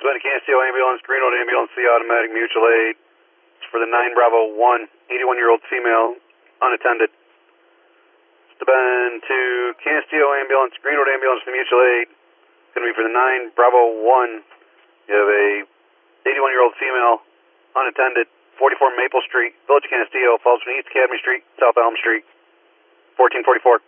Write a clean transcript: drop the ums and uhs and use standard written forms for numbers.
Bend Cancio ambulance, Greenwood ambulance, the automatic mutual aid. It's for the 9 Bravo 1, 81-year-old female, unattended. Bend to Cancio ambulance, Greenwood ambulance, the mutual aid. It's going to be for the 9 Bravo 1. You have a 81-year-old female, unattended, 44 Maple Street, Village Castillo, falls from East Academy Street, South Elm Street, 1444.